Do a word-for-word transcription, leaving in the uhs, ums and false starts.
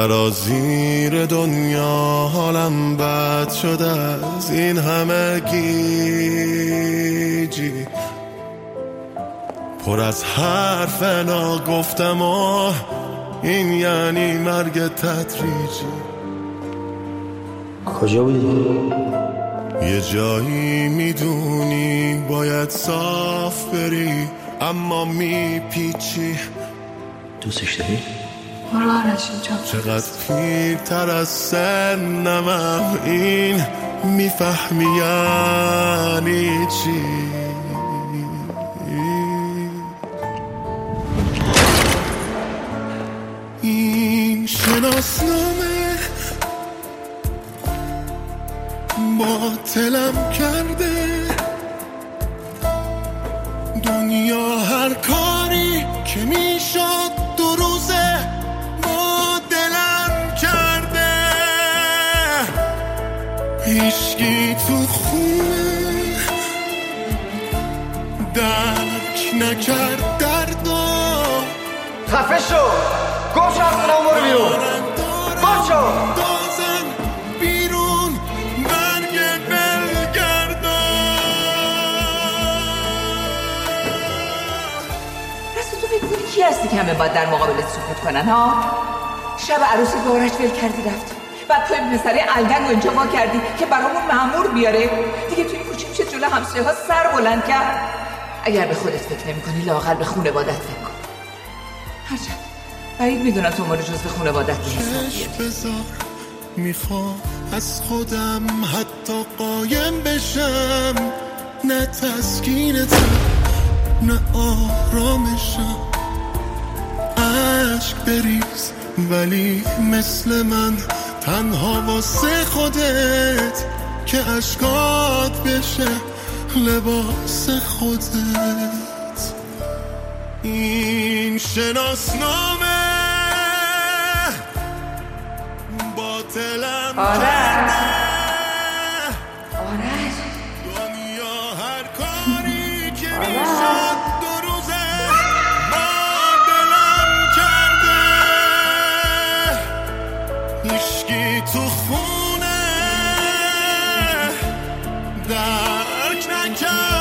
سرازیر دنیا حالم بد شده از این همه گیجی، پر از حرف ناگفتم و این یعنی مرگ تدریجی. کجا بودی؟ یه جایی میدونی باید صاف بری اما میپیچی. دوستش داری؟ برو آرش اینجا. چقدر پیرتر از سنمم این میفهمی یعنی چی. این شناسنامه باطلم کرده، دنیا هر کاری که میشد دو روزه با دلم کرده. هیچکی تو خونه درک نکرد دردو. خفه شو، گم شو از خونم، برو بیرون، گم شو. کی هستی که همه باید در مقابلت سکوت کنن ها؟ شب عروسی به آرش ول کردی رفتی، بعد توی پسره الگن رو اینجا وا کردی که برامون مأمور بیاره. دیگه توی کوچه میشه جلو همسایه ها سر بلند کرد. اگر به خودت فکر نمی کنی لااقل به خونوادت فکر کن. هرچند بعید میدونم تو ما رو جز به خونوادت بذار میخوام از خودم حتی قایم بشم، نه تسکینتم نه آرامشم. عشق بریز ولی مثل من تنها واسه خودت که عشقات بشه لباس خودت. این شناسنامه باطلم آرش آرش دنیا هر کاری که میشد دو روزه با دلم کرده. هیچکی تو خونه درک نکرد